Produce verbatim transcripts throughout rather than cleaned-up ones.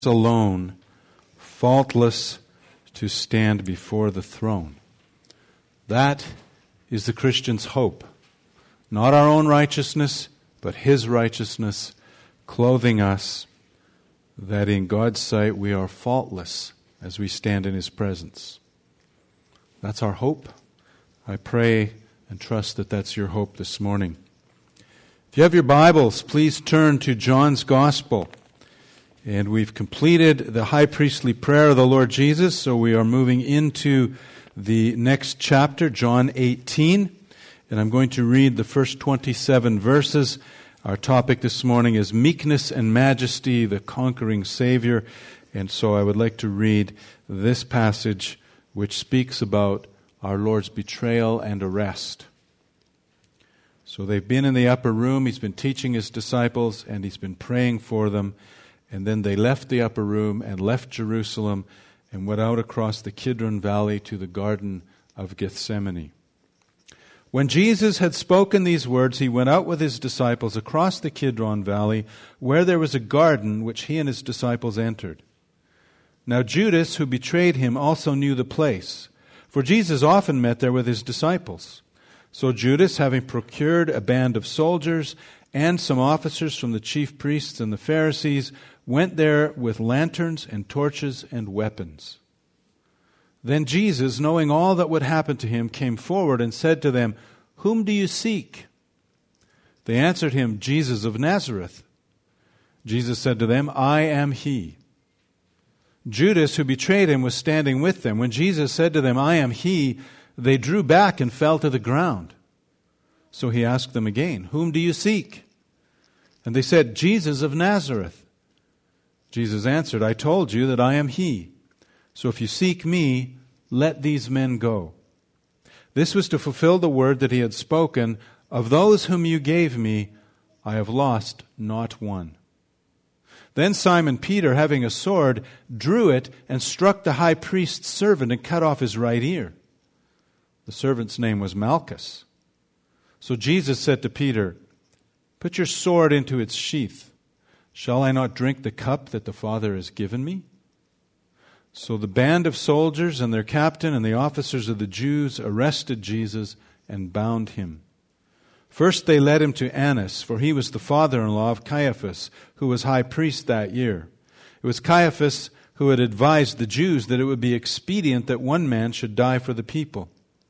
alone, faultless to stand before the throne. That is the Christian's hope. Not our own righteousness, but His righteousness clothing us, that in God's sight we are faultless as we stand in His presence. That's our hope. I pray and trust that that's your hope this morning. If you have your Bibles, please turn to John's Gospel. And we've completed the high priestly prayer of the Lord Jesus, so we are moving into the next chapter, John eighteen. And I'm going to read the first twenty-seven verses. Our topic this morning is Meekness and Majesty, the Conquering Savior. And so I would like to read this passage which speaks about our Lord's betrayal and arrest. So they've been in the upper room, He's been teaching His disciples, and He's been praying for them. And then they left the upper room and left Jerusalem and went out across the Kidron Valley to the Garden of Gethsemane. When Jesus had spoken these words, He went out with His disciples across the Kidron Valley, where there was a garden which He and His disciples entered. Now Judas, who betrayed Him, also knew the place, for Jesus often met there with His disciples. So Judas, having procured a band of soldiers and some officers from the chief priests and the Pharisees, went there with lanterns and torches and weapons. Then Jesus, knowing all that would happen to Him, came forward and said to them, "Whom do you seek?" They answered Him, "Jesus of Nazareth." Jesus said to them, "I am He." Judas, who betrayed Him, was standing with them. When Jesus said to them, "I am He," they drew back and fell to the ground. So He asked them again, "Whom do you seek?" And they said, "Jesus of Nazareth." Jesus answered, "I told you that I am He. So if you seek Me, let these men go." This was to fulfill the word that He had spoken, "Of those whom you gave Me, I have lost not one." Then Simon Peter, having a sword, drew it and struck the high priest's servant and cut off his right ear. The servant's name was Malchus. So Jesus said to Peter, "Put your sword into its sheath. Shall I not drink the cup that the Father has given Me?" So the band of soldiers and their captain and the officers of the Jews arrested Jesus and bound Him. First they led Him to Annas, for he was the father-in-law of Caiaphas, who was high priest that year. It was Caiaphas who had advised the Jews that it would be expedient that one man should die for the people.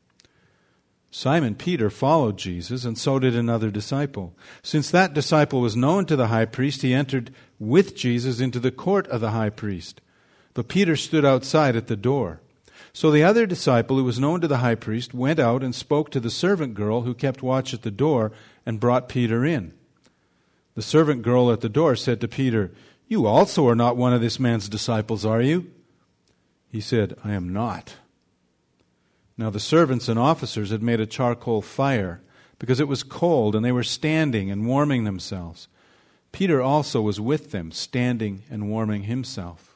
Simon Peter followed Jesus, and so did another disciple. Since that disciple was known to the high priest, he entered with Jesus into the court of the high priest. But Peter stood outside at the door. So the other disciple, who was known to the high priest, went out and spoke to the servant girl who kept watch at the door and brought Peter in. The servant girl at the door said to Peter, "You also are not one of this man's disciples, are you?" He said, "I am not." Now the servants and officers had made a charcoal fire, because it was cold, and they were standing and warming themselves. Peter also was with them, standing and warming himself.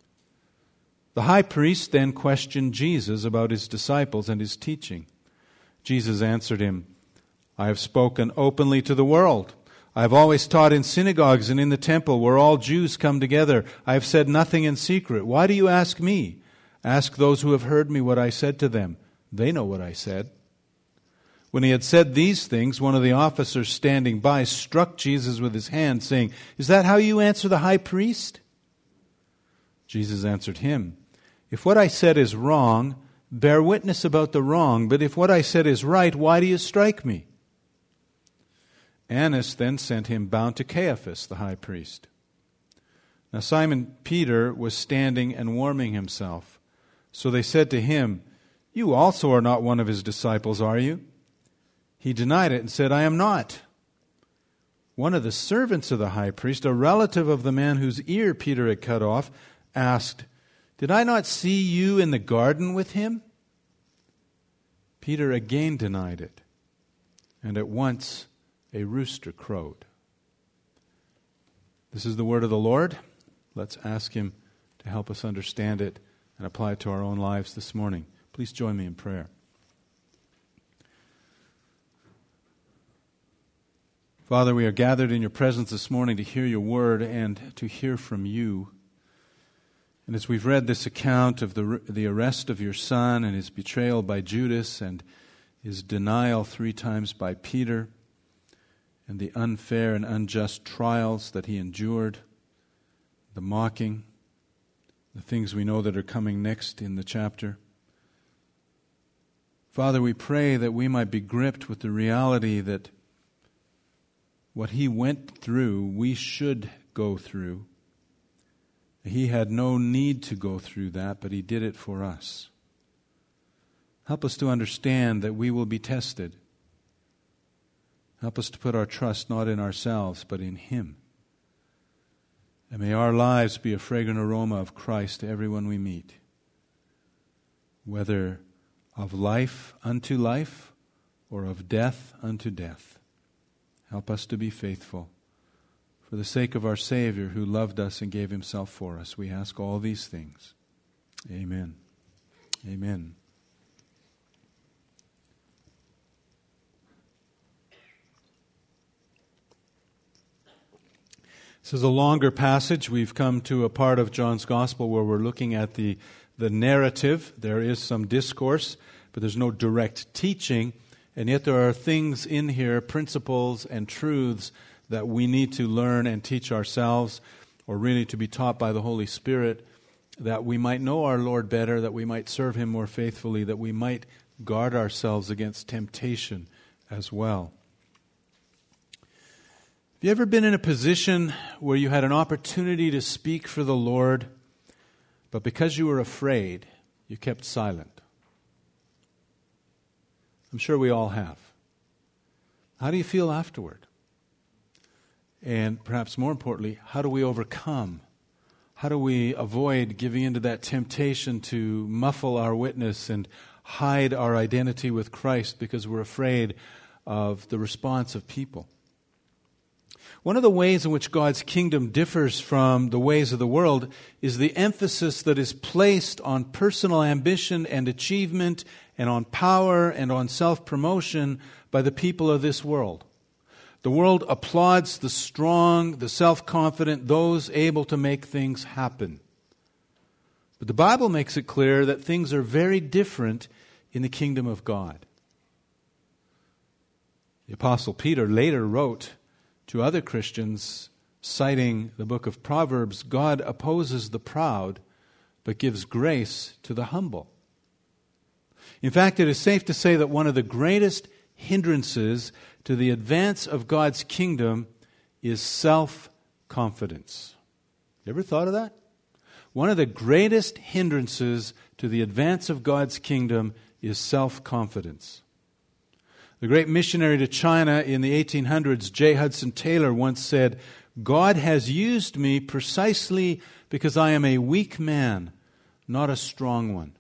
The high priest then questioned Jesus about His disciples and His teaching. Jesus answered him, "I have spoken openly to the world. I have always taught in synagogues and in the temple where all Jews come together. I have said nothing in secret. Why do you ask me? Ask those who have heard me what I said to them. They know what I said." When he had said these things, one of the officers standing by struck Jesus with his hand, saying, "Is that how you answer the high priest?" Jesus answered him, "If what I said is wrong, bear witness about the wrong. But if what I said is right, why do you strike me?" Annas then sent him bound to Caiaphas, the high priest. Now Simon Peter was standing and warming himself. So they said to him, "You also are not one of his disciples, are you?" He denied it and said, "I am not." One of the servants of the high priest, a relative of the man whose ear Peter had cut off, asked, "Did I not see you in the garden with him?" Peter again denied it, and at once a rooster crowed. This is the word of the Lord. Let's ask Him to help us understand it and apply it to our own lives this morning. Please join me in prayer. Father, we are gathered in your presence this morning to hear your word and to hear from you. And as we've read this account of the the arrest of your son and his betrayal by Judas and his denial three times by Peter and the unfair and unjust trials that he endured, the mocking, the things we know that are coming next in the chapter. Father, we pray that we might be gripped with the reality that what he went through, we should go through. He had no need to go through that, but he did it for us. Help us to understand that we will be tested. Help us to put our trust not in ourselves, but in him. And may our lives be a fragrant aroma of Christ to everyone we meet, whether of life unto life or of death unto death. Help us to be faithful. For the sake of our Savior who loved us and gave himself for us, we ask all these things. Amen. Amen. This is a longer passage. We've come to a part of John's Gospel where we're looking at the, the narrative. There is some discourse, but there's no direct teaching. And yet there are things in here, principles and truths that we need to learn and teach ourselves, or really to be taught by the Holy Spirit, that we might know our Lord better, that we might serve him more faithfully, that we might guard ourselves against temptation as well. Have you ever been in a position where you had an opportunity to speak for the Lord, but because you were afraid, you kept silent? I'm sure we all have. How do you feel afterward? And perhaps more importantly, how do we overcome? How do we avoid giving into that temptation to muffle our witness and hide our identity with Christ because we're afraid of the response of people? One of the ways in which God's kingdom differs from the ways of the world is the emphasis that is placed on personal ambition and achievement and on power and on self-promotion by the people of this world. The world applauds the strong, the self-confident, those able to make things happen. But the Bible makes it clear that things are very different in the kingdom of God. The Apostle Peter later wrote to other Christians, citing the book of Proverbs, God opposes the proud, but gives grace to the humble. In fact, it is safe to say that one of the greatest hindrances to the advance of God's kingdom is self-confidence. You ever thought of that? One of the greatest hindrances to the advance of God's kingdom is self-confidence. The great missionary to China in the eighteen hundreds, J. Hudson Taylor, once said, "God has used me precisely because I am a weak man, not a strong one."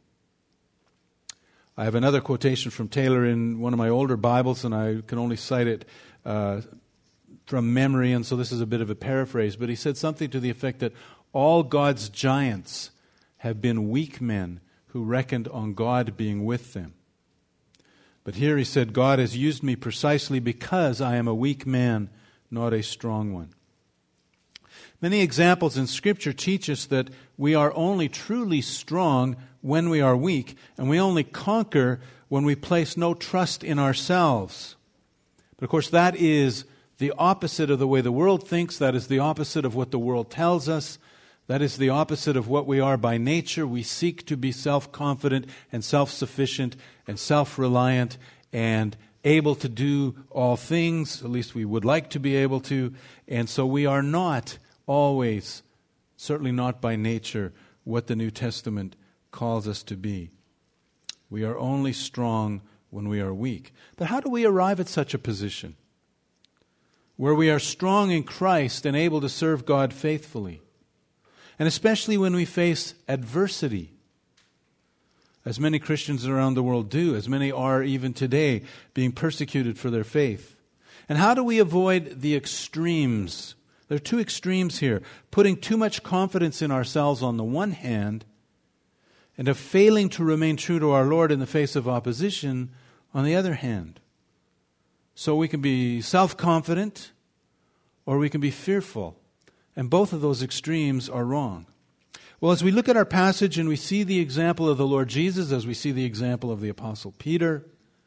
I have another quotation from Taylor in one of my older Bibles, and I can only cite it uh, from memory, and so this is a bit of a paraphrase. But he said something to the effect that all God's giants have been weak men who reckoned on God being with them. But here he said, God has used me precisely because I am a weak man, not a strong one. Many examples in Scripture teach us that we are only truly strong when we are weak, and we only conquer when we place no trust in ourselves. But of course, that is the opposite of the way the world thinks. That is the opposite of what the world tells us. That is the opposite of what we are by nature. We seek to be self-confident and self-sufficient and self-reliant and able to do all things. At least we would like to be able to. And so we are not always, certainly not by nature, what the New Testament calls us to be. We are only strong when we are weak. But how do we arrive at such a position where we are strong in Christ and able to serve God faithfully? And especially when we face adversity, as many Christians around the world do, as many are even today, being persecuted for their faith. And how do we avoid the extremes? There are two extremes here. Putting too much confidence in ourselves on the one hand, and of failing to remain true to our Lord in the face of opposition on the other hand. So we can be self-confident, or we can be fearful. And both of those extremes are wrong. Well, as we look at our passage and we see the example of the Lord Jesus, as we see the example of the Apostle Peter,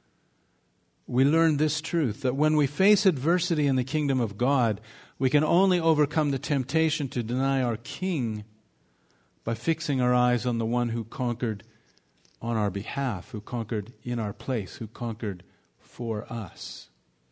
we learn this truth, that when we face adversity in the kingdom of God, we can only overcome the temptation to deny our King by fixing our eyes on the one who conquered on our behalf, who conquered in our place, who conquered for us.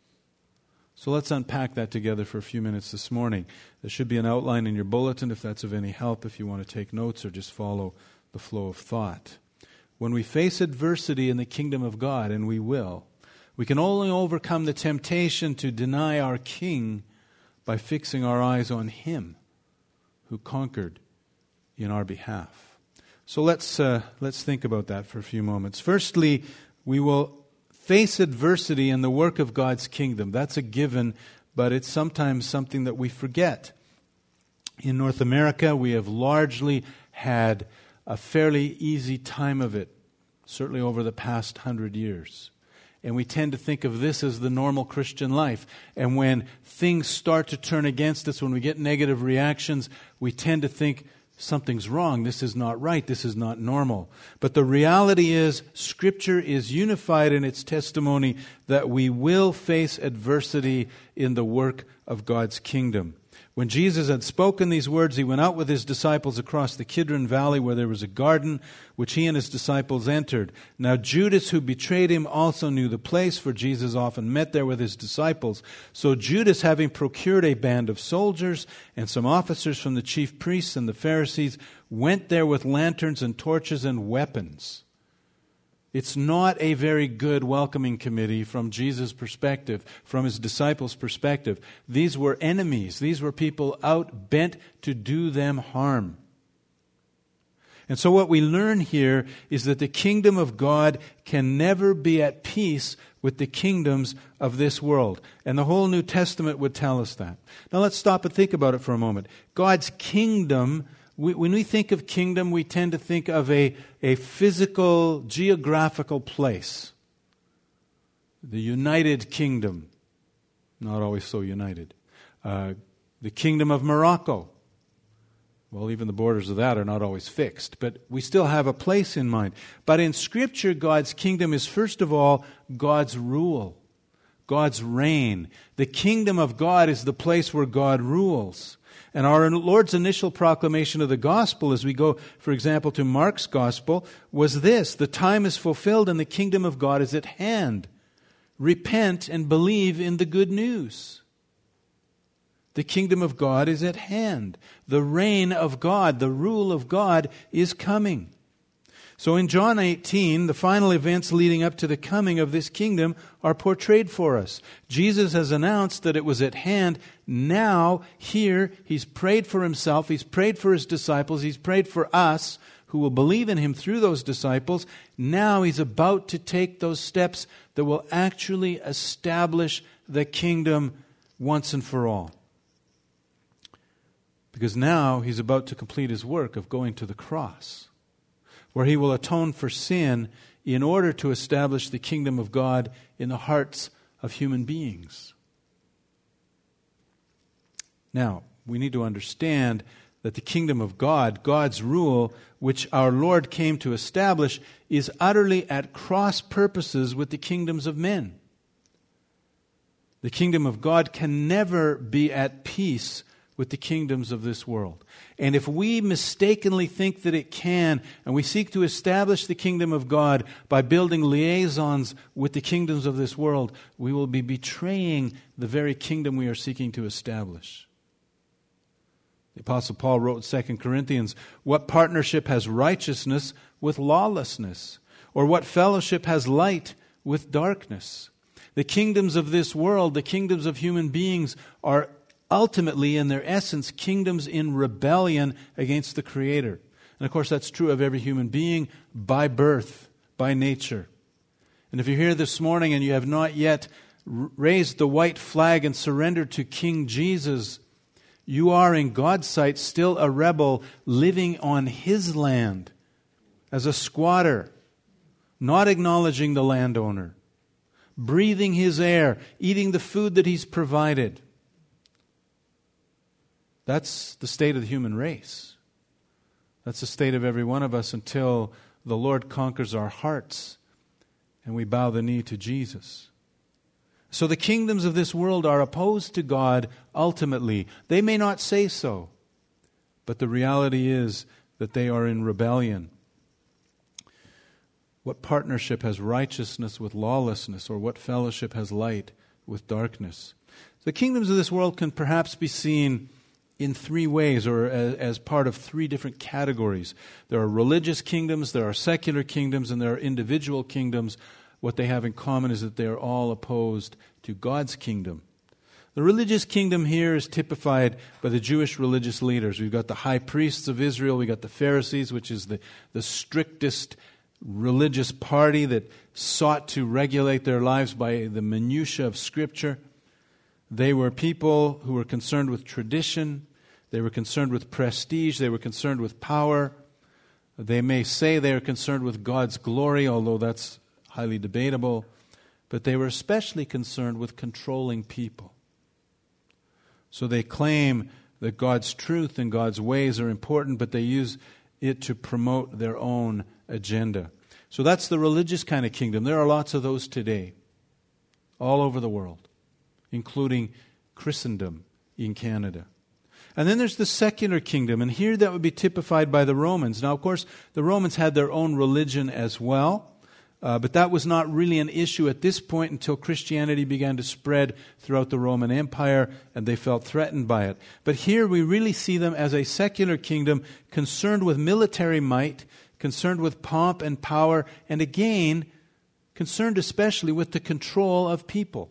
So let's unpack that together for a few minutes this morning. There should be an outline in your bulletin if that's of any help, if you want to take notes or just follow the flow of thought. When we face adversity in the kingdom of God, and we will, we can only overcome the temptation to deny our King by fixing our eyes on Him who conquered in our behalf. So let's uh, let's think about that for a few moments. Firstly, we will face adversity in the work of God's kingdom. That's a given, but it's sometimes something that we forget. In North America, we have largely had a fairly easy time of it, certainly over the past hundred years. And we tend to think of this as the normal Christian life. And when things start to turn against us, when we get negative reactions, we tend to think something's wrong. This is not right. This is not normal. But the reality is, Scripture is unified in its testimony that we will face adversity in the work of God's kingdom. When Jesus had spoken these words, He went out with His disciples across the Kidron Valley where there was a garden, which He and His disciples entered. Now Judas, who betrayed Him, also knew the place, for Jesus often met there with His disciples. So Judas, having procured a band of soldiers and some officers from the chief priests and the Pharisees, went there with lanterns and torches and weapons. It's not a very good welcoming committee from Jesus' perspective, from His disciples' perspective. These were enemies. These were people out bent to do them harm. And so what we learn here is that the kingdom of God can never be at peace with the kingdoms of this world. And the whole New Testament would tell us that. Now let's stop and think about it for a moment. God's kingdom, we, when we think of kingdom, we tend to think of a, a physical, geographical place. The United Kingdom, not always so united. Uh, the Kingdom of Morocco. Well, even the borders of that are not always fixed, but we still have a place in mind. But in Scripture, God's kingdom is first of all God's rule, God's reign. The kingdom of God is the place where God rules. And our Lord's initial proclamation of the gospel, as we go, for example, to Mark's gospel, was this: the time is fulfilled and the kingdom of God is at hand. Repent and believe in the good news. The kingdom of God is at hand. The reign of God, the rule of God is coming. So in John eighteen, the final events leading up to the coming of this kingdom are portrayed for us. Jesus has announced that it was at hand. Now, here, He's prayed for Himself, He's prayed for His disciples, He's prayed for us who will believe in Him through those disciples. Now He's about to take those steps that will actually establish the kingdom once and for all. Because now He's about to complete His work of going to the cross, where He will atone for sin in order to establish the kingdom of God in the hearts of human beings. Now, we need to understand that the kingdom of God, God's rule, which our Lord came to establish, is utterly at cross purposes with the kingdoms of men. The kingdom of God can never be at peace with the kingdoms of this world. And if we mistakenly think that it can, and we seek to establish the kingdom of God by building liaisons with the kingdoms of this world, we will be betraying the very kingdom we are seeking to establish. The Apostle Paul wrote in Second Corinthians, "What partnership has righteousness with lawlessness? Or what fellowship has light with darkness?" The kingdoms of this world, the kingdoms of human beings, are ultimately, in their essence, kingdoms in rebellion against the Creator. And of course, that's true of every human being by birth, by nature. And if you're here this morning and you have not yet raised the white flag and surrendered to King Jesus, you are in God's sight still a rebel living on His land as a squatter, not acknowledging the landowner, breathing His air, eating the food that He's provided. That's the state of the human race. That's the state of every one of us until the Lord conquers our hearts and we bow the knee to Jesus. So the kingdoms of this world are opposed to God ultimately. They may not say so, but the reality is that they are in rebellion. What partnership has righteousness with lawlessness, or what fellowship has light with darkness? The kingdoms of this world can perhaps be seen in three ways, or as, as part of three different categories. There are religious kingdoms, there are secular kingdoms, and there are individual kingdoms. What they have in common is that they are all opposed to God's kingdom. The religious kingdom here is typified by the Jewish religious leaders. We've got the high priests of Israel, we've got the Pharisees, which is the, the strictest religious party that sought to regulate their lives by the minutiae of Scripture. They were people who were concerned with tradition, they were concerned with prestige, they were concerned with power. They may say they are concerned with God's glory, although that's highly debatable, but they were especially concerned with controlling people. So they claim that God's truth and God's ways are important, but they use it to promote their own agenda. So that's the religious kind of kingdom. There are lots of those today, all over the world, including Christendom in Canada. And then there's the secular kingdom, and here that would be typified by the Romans. Now, of course, the Romans had their own religion as well, Uh, but that was not really an issue at this point until Christianity began to spread throughout the Roman Empire and they felt threatened by it. But here we really see them as a secular kingdom concerned with military might, concerned with pomp and power, and again, concerned especially with the control of people.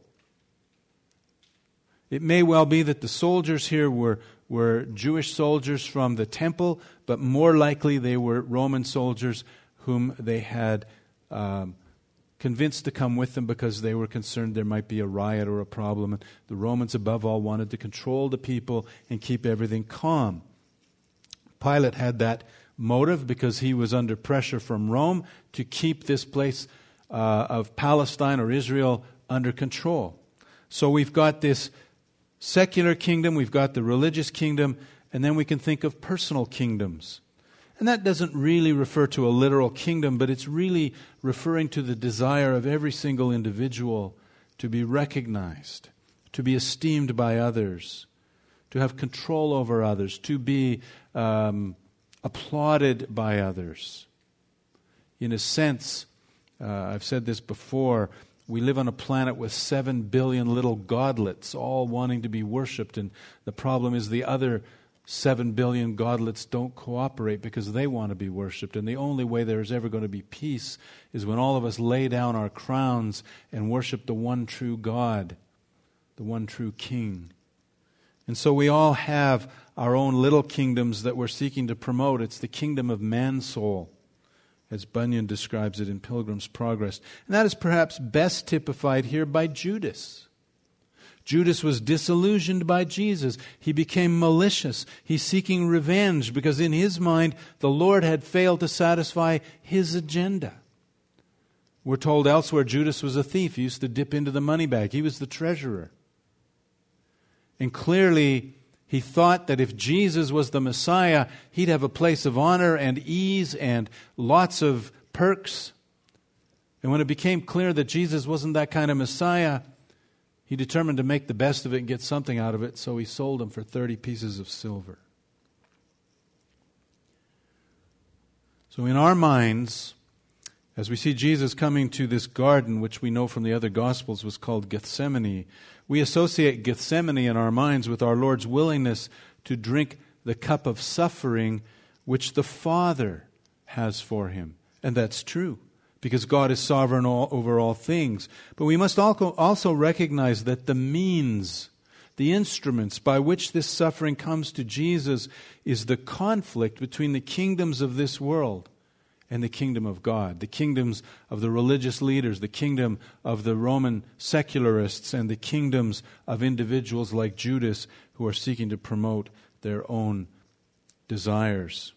It may well be that the soldiers here were, were Jewish soldiers from the temple, but more likely they were Roman soldiers whom they had Um, convinced to come with them because they were concerned there might be a riot or a problem. And the Romans, above all, wanted to control the people and keep everything calm. Pilate had that motive because he was under pressure from Rome to keep this place uh, of Palestine or Israel under control. So we've got this secular kingdom, we've got the religious kingdom, and then we can think of personal kingdoms. And that doesn't really refer to a literal kingdom, but it's really referring to the desire of every single individual to be recognized, to be esteemed by others, to have control over others, to be um, applauded by others. In a sense, uh, I've said this before, we live on a planet with seven billion little godlets, all wanting to be worshipped, and the problem is the other Seven billion godlets don't cooperate because they want to be worshipped. And the only way there's ever going to be peace is when all of us lay down our crowns and worship the one true God, the one true King. And so we all have our own little kingdoms that we're seeking to promote. It's the kingdom of man's soul, as Bunyan describes it in Pilgrim's Progress. And that is perhaps best typified here by Judas. Judas was disillusioned by Jesus. He became malicious. He's seeking revenge because in his mind, the Lord had failed to satisfy his agenda. We're told elsewhere Judas was a thief. He used to dip into the money bag. He was the treasurer. And clearly, he thought that if Jesus was the Messiah, he'd have a place of honor and ease and lots of perks. And when it became clear that Jesus wasn't that kind of Messiah, he determined to make the best of it and get something out of it, so he sold him for thirty pieces of silver. So in our minds, as we see Jesus coming to this garden, which we know from the other Gospels was called Gethsemane, we associate Gethsemane in our minds with our Lord's willingness to drink the cup of suffering which the Father has for him. And that's true, because God is sovereign all, over all things. But we must also recognize that the means, the instruments by which this suffering comes to Jesus is the conflict between the kingdoms of this world and the kingdom of God, the kingdoms of the religious leaders, the kingdom of the Roman secularists, and the kingdoms of individuals like Judas who are seeking to promote their own desires.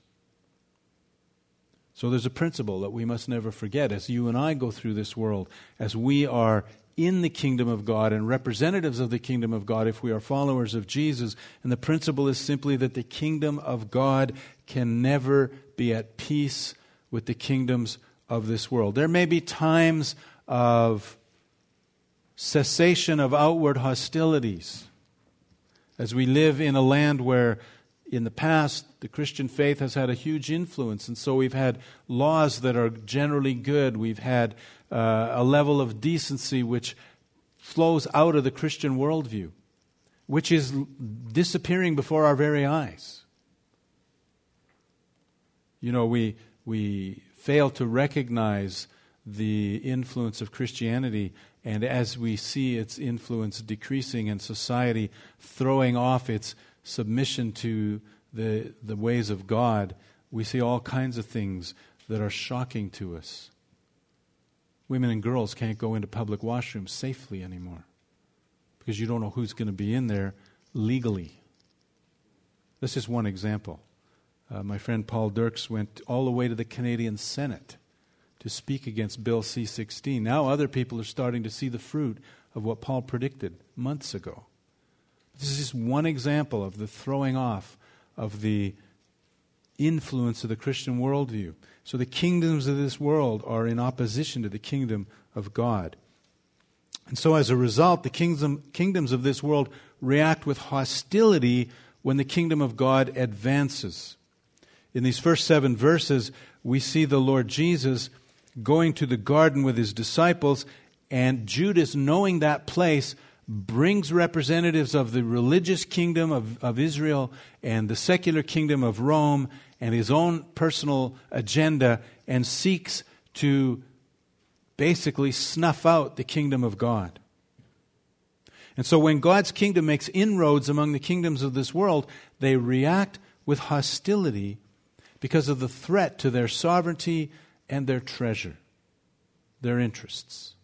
So there's a principle that we must never forget as you and I go through this world, as we are in the kingdom of God and representatives of the kingdom of God if we are followers of Jesus. And the principle is simply that the kingdom of God can never be at peace with the kingdoms of this world. There may be times of cessation of outward hostilities as we live in a land where in the past the Christian faith has had a huge influence, and so we've had laws that are generally good. We've had uh, a level of decency which flows out of the Christian worldview, which is disappearing before our very eyes. You know, we we fail to recognize the influence of Christianity, and as we see its influence decreasing and society throwing off its submission to the the ways of God, we see all kinds of things that are shocking to us. Women and girls can't go into public washrooms safely anymore because you don't know who's going to be in there legally. This is one example. Uh, my friend Paul Dirks went all the way to the Canadian Senate to speak against Bill C sixteen. Now other people are starting to see the fruit of what Paul predicted months ago. This is just one example of the throwing off of the influence of the Christian worldview. So the kingdoms of this world are in opposition to the kingdom of God. And so as a result, the kingdom, kingdoms of this world react with hostility when the kingdom of God advances. In these first seven verses, we see the Lord Jesus going to the garden with his disciples, and Judas, knowing that place, brings representatives of the religious kingdom of, of Israel and the secular kingdom of Rome and his own personal agenda, and seeks to basically snuff out the kingdom of God. And so when God's kingdom makes inroads among the kingdoms of this world, they react with hostility because of the threat to their sovereignty and their treasure, their interests.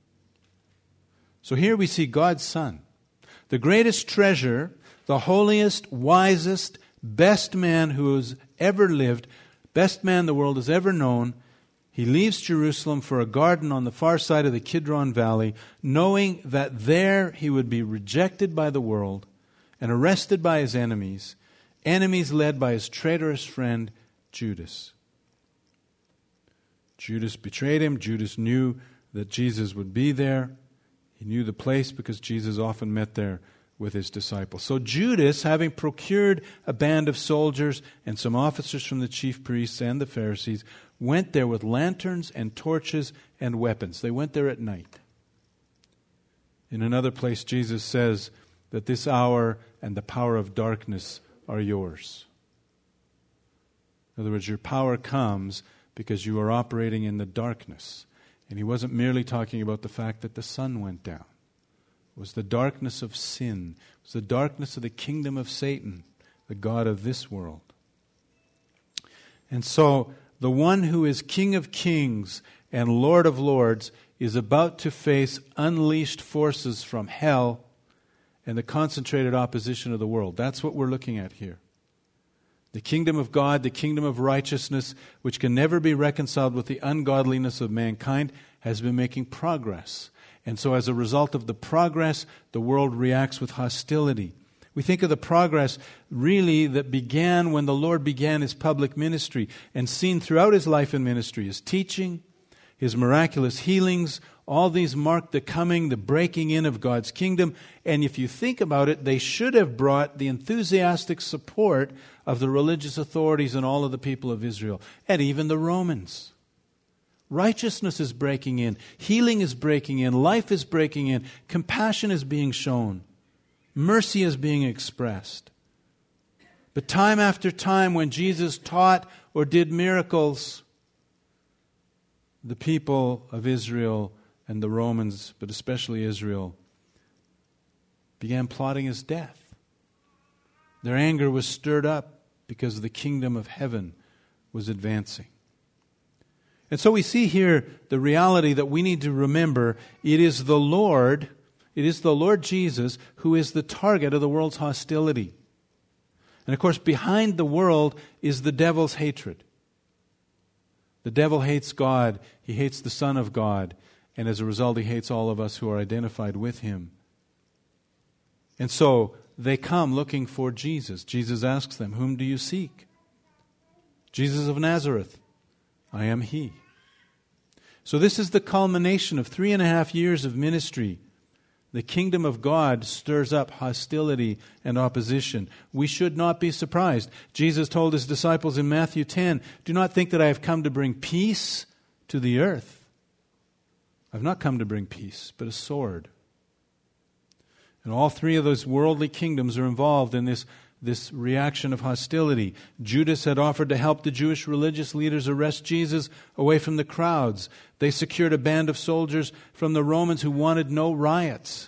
So here we see God's Son, the greatest treasure, the holiest, wisest, best man who has ever lived, best man the world has ever known. He leaves Jerusalem for a garden on the far side of the Kidron Valley, knowing that there he would be rejected by the world and arrested by his enemies, enemies led by his traitorous friend Judas. Judas betrayed him. Judas knew that Jesus would be there. He knew the place because Jesus often met there with his disciples. So Judas, having procured a band of soldiers and some officers from the chief priests and the Pharisees, went there with lanterns and torches and weapons. They went there at night. In another place, Jesus says that this hour and the power of darkness are yours. In other words, your power comes because you are operating in the darkness. And he wasn't merely talking about the fact that the sun went down. It was the darkness of sin. It was the darkness of the kingdom of Satan, the god of this world. And so the one who is King of kings and Lord of lords is about to face unleashed forces from hell and the concentrated opposition of the world. That's what we're looking at here. The kingdom of God, the kingdom of righteousness, which can never be reconciled with the ungodliness of mankind, has been making progress. And so as a result of the progress, the world reacts with hostility. We think of the progress really that began when the Lord began his public ministry, and seen throughout his life and ministry, his teaching, his miraculous healings. All these mark the coming, the breaking in of God's kingdom. And if you think about it, they should have brought the enthusiastic support of the religious authorities and all of the people of Israel, and even the Romans. Righteousness is breaking in. Healing is breaking in. Life is breaking in. Compassion is being shown. Mercy is being expressed. But time after time, when Jesus taught or did miracles, the people of Israel and the Romans, but especially Israel, began plotting his death. Their anger was stirred up because the kingdom of heaven was advancing. And so we see here the reality that we need to remember. It is the Lord, it is the Lord Jesus who is the target of the world's hostility. And of course, behind the world is the devil's hatred. The devil hates God. He hates the Son of God. And as a result, he hates all of us who are identified with him. And so they come looking for Jesus. Jesus asks them, "Whom do you seek?" Jesus of Nazareth, I am He. So this is the culmination of three and a half years of ministry. The kingdom of God stirs up hostility and opposition. We should not be surprised. Jesus told His disciples in Matthew ten, do not think that I have come to bring peace to the earth. I've not come to bring peace, but a sword. And all three of those worldly kingdoms are involved in this, this reaction of hostility. Judas had offered to help the Jewish religious leaders arrest Jesus away from the crowds. They secured a band of soldiers from the Romans who wanted no riots.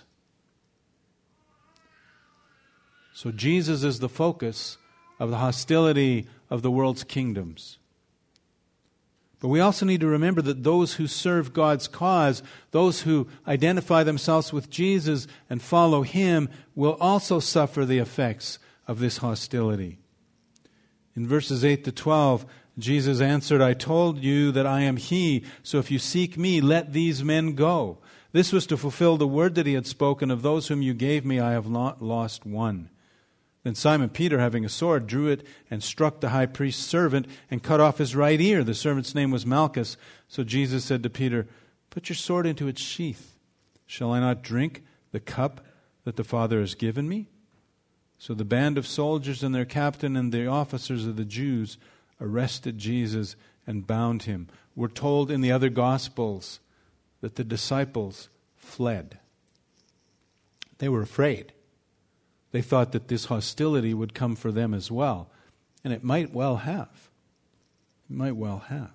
So Jesus is the focus of the hostility of the world's kingdoms. But we also need to remember that those who serve God's cause, those who identify themselves with Jesus and follow Him, will also suffer the effects of this hostility. In verses eight to twelve, Jesus answered, I told you that I am He, so if you seek Me, let these men go. This was to fulfill the word that He had spoken, of those whom you gave Me, I have not lost one. Then Simon Peter, having a sword, drew it and struck the high priest's servant and cut off his right ear. The servant's name was Malchus. So Jesus said to Peter, put your sword into its sheath. Shall I not drink the cup that the Father has given me? So the band of soldiers and their captain and the officers of the Jews arrested Jesus and bound Him. We're told in the other Gospels that the disciples fled. They were afraid. They thought that this hostility would come for them as well. And it might well have. It might well have.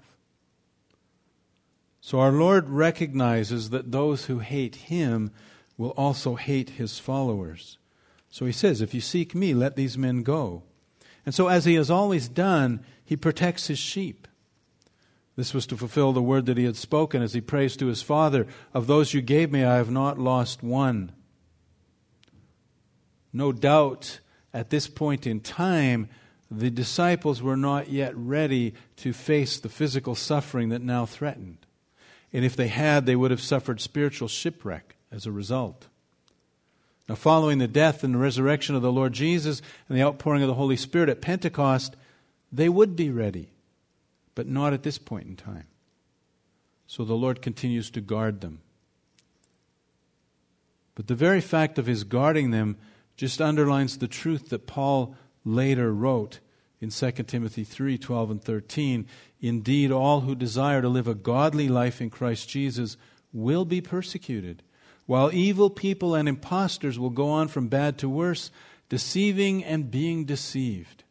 So our Lord recognizes that those who hate Him will also hate His followers. So He says, if you seek Me, let these men go. And so as He has always done, He protects His sheep. This was to fulfill the word that He had spoken as He prays to His Father, of those you gave Me, I have not lost one. No doubt, at this point in time, the disciples were not yet ready to face the physical suffering that now threatened. And if they had, they would have suffered spiritual shipwreck as a result. Now, following the death and the resurrection of the Lord Jesus and the outpouring of the Holy Spirit at Pentecost, they would be ready, but not at this point in time. So the Lord continues to guard them. But the very fact of His guarding them just underlines the truth that Paul later wrote in Second Timothy three, twelve and thirteen. Indeed, all who desire to live a godly life in Christ Jesus will be persecuted, while evil people and impostors will go on from bad to worse, deceiving and being deceived.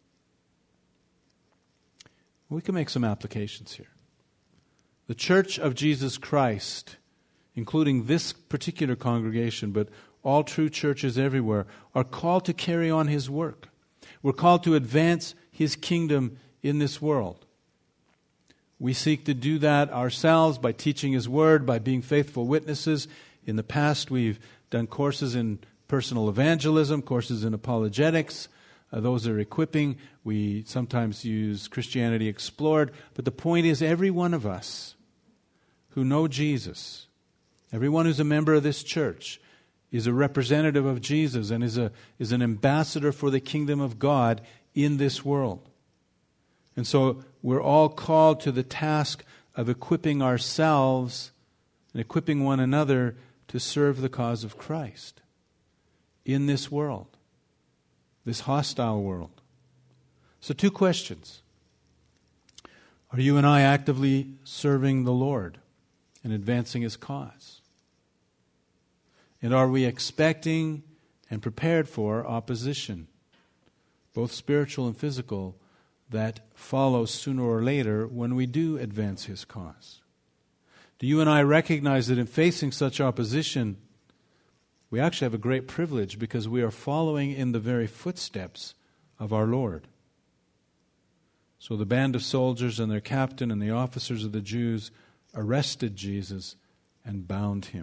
We can make some applications here. The Church of Jesus Christ, including this particular congregation, but all true churches everywhere, are called to carry on His work. We're called to advance His kingdom in this world. We seek to do that ourselves by teaching His Word, by being faithful witnesses. In the past, we've done courses in personal evangelism, courses in apologetics. Uh, those are equipping. We sometimes use Christianity Explored. But the point is, every one of us who know Jesus, everyone who's a member of this church, is a representative of Jesus and is a is an ambassador for the kingdom of God in this world. And so we're all called to the task of equipping ourselves and equipping one another to serve the cause of Christ in this world, this hostile world. So two questions. Are you and I actively serving the Lord and advancing His cause? And are we expecting and prepared for opposition, both spiritual and physical, that follows sooner or later when we do advance His cause? Do you and I recognize that in facing such opposition, we actually have a great privilege because we are following in the very footsteps of our Lord? So the band of soldiers and their captain and the officers of the Jews arrested Jesus and bound Him.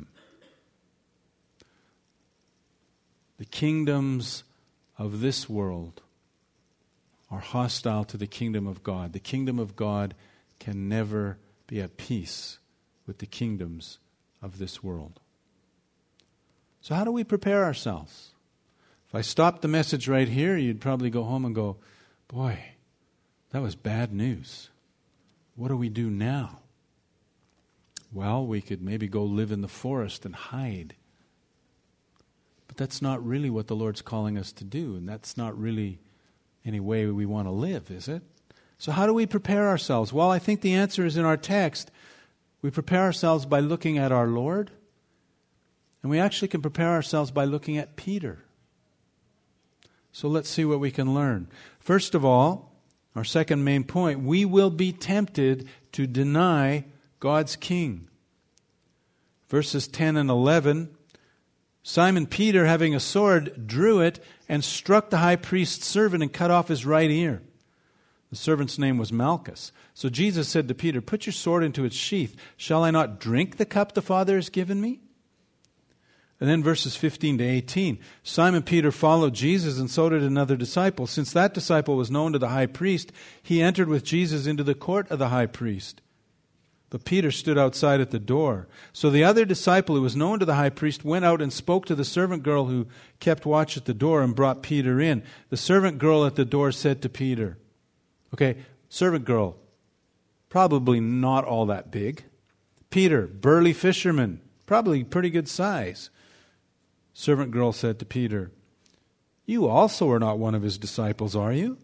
The kingdoms of this world are hostile to the kingdom of God. The kingdom of God can never be at peace with the kingdoms of this world. So how do we prepare ourselves? If I stopped the message right here, you'd probably go home and go, boy, That was bad news. What do we do now? Well, we could maybe go live in the forest and hide. But that's not really what the Lord's calling us to do, and that's not really any way we want to live, is it? So how do we prepare ourselves? Well, I think the answer is in our text. We prepare ourselves by looking at our Lord, and we actually can prepare ourselves by looking at Peter. So let's see what we can learn. First of all, our second main point, we will be tempted to deny God's King. Verses ten and eleven, Simon Peter, having a sword, drew it and struck the high priest's servant and cut off his right ear. The servant's name was Malchus. So Jesus said to Peter, "Put your sword into its sheath. Shall I not drink the cup the Father has given me?" And then verses fifteen to eighteen. Simon Peter followed Jesus, and so did another disciple. Since that disciple was known to the high priest, he entered with Jesus into the court of the high priest. But Peter stood outside at the door. So the other disciple who was known to the high priest went out and spoke to the servant girl who kept watch at the door and brought Peter in. The servant girl at the door said to Peter, okay, servant girl, probably not all that big. Peter, burly fisherman, probably pretty good size. Servant girl said to Peter, "You also are not one of his disciples, are you?"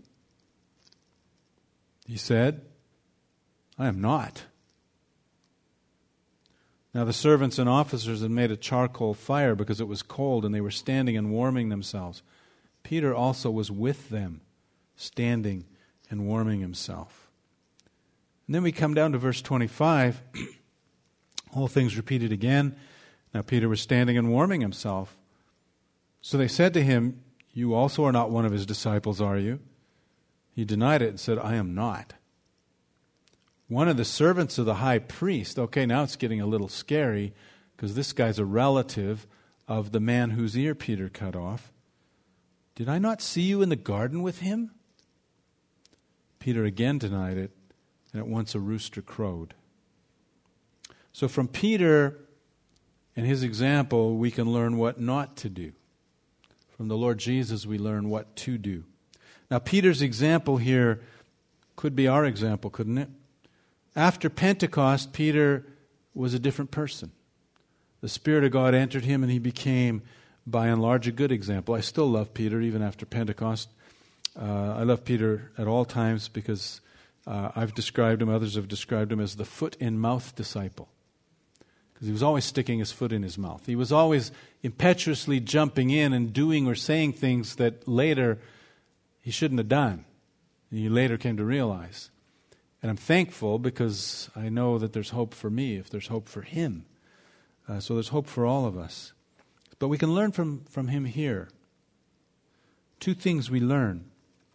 He said, "I am not." Now the servants and officers had made a charcoal fire because it was cold, and they were standing and warming themselves. Peter also was with them, standing and warming himself. And then we come down to verse twenty-five. Whole thing's repeated again. Now Peter was standing and warming himself. So they said to him, "You also are not one of his disciples, are you?" He denied it and said, "I am not." One of the servants of the high priest, okay, now it's getting a little scary because this guy's a relative of the man whose ear Peter cut off. "Did I not see you in the garden with him?" Peter again denied it, and at once a rooster crowed. So from Peter and his example, we can learn what not to do. From the Lord Jesus, we learn what to do. Now, Peter's example here could be our example, couldn't it? After Pentecost, Peter was a different person. The Spirit of God entered him, and he became, by and large, a good example. I still love Peter, even after Pentecost. Uh, I love Peter at all times because uh, I've described him, others have described him as the foot-in-mouth disciple. Because he was always sticking his foot in his mouth. He was always impetuously jumping in and doing or saying things that later he shouldn't have done. And he later came to realize. And I'm thankful because I know that there's hope for me if there's hope for him. Uh, so there's hope for all of us. But we can learn from, from him here. Two things we learn.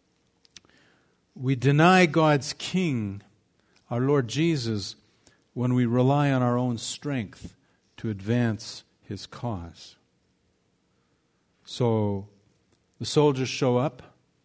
We deny God's King, our Lord Jesus, when we rely on our own strength to advance his cause. So the soldiers show up.